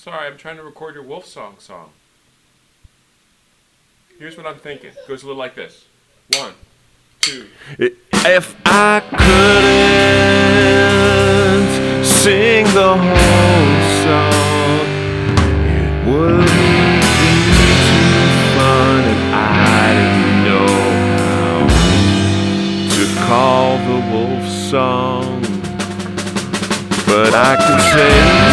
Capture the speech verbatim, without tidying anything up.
sorry, I'm trying to record your Wolf Song song. Here's what I'm thinking. It goes a little like this. One, two. If I couldn't sing the whole song, it would be too fun, and I didn't know how to call the wolf song. But I can say